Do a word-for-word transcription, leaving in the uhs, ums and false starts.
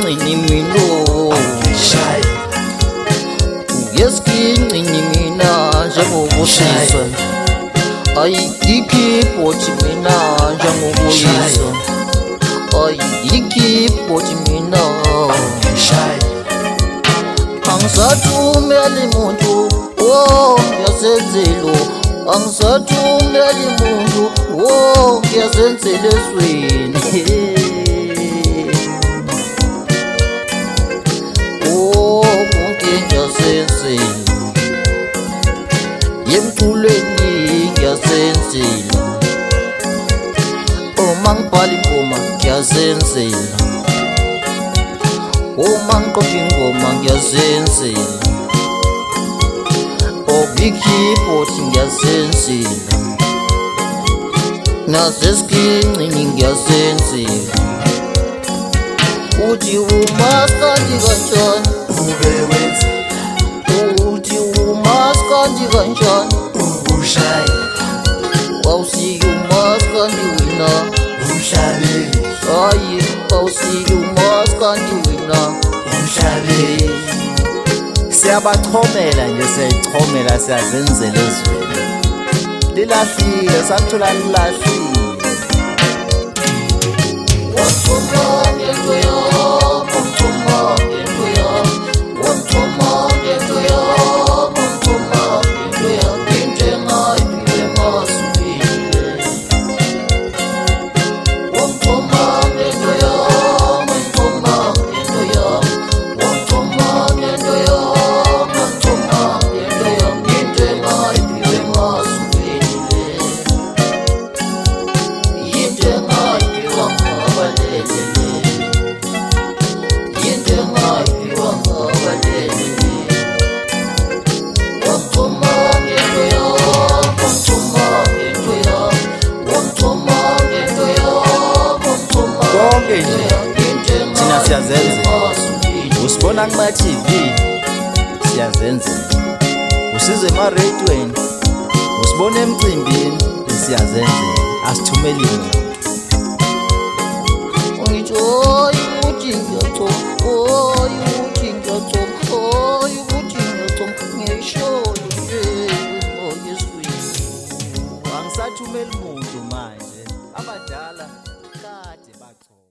ngincini mina Shaya Ngiyasincinci mina njengobusisa Ayi ikhiphothi mina njengobuyisa Ayi ikhiphothi mina Shaya Angisathumeli muntu oh ngiyasenzela Angisathumeli muntu oh ngiyasenzela esweni Oh konke ngiyasenzela Yemculweni ngiyasenzela Uma ngibhala ingoma ngiyasenzela Uma ngiqopha ingoma ngiyasenzela Oh keyboard ngiyasenzela Nasesiginci ngiyasenzela Uthi umaskandi kanjani ube wenza Uthi umaskandi kanjani ubushaya Awusiki umaskandi wina umhlabeli Ayi awusiki umaskandi wina umhlabeli Siyabathomela nje siyayichomela siyazenzela ezweni lilahlile sathola lilahlile Wathoma ngento yami wathoma ngento yami wathoma ngento yami wathoma ngento yami njengayiphile masifile Wathoma ngento yami wathoma ngento yami wathoma ngento yami wathoma ngento yami njengayiphile masifile Njengayiphile ngabalelele Njengayiphile ngabalelele Wathoma ngento yami wathoma ngento yami wathoma ngento yami wathoma konke nje thina siyazenzela usibona kuma-T V siyazenzela usizwe ema-radioweni usibona emcimbini siyazenzela asithumeli muntu Ngisho ukuthi ngiyachoma oy ukuthi ngiyachoma oy ukuthi ngiyachoma ngisho nje oyeswini angisathumeli muntu manje abadala kade bachoma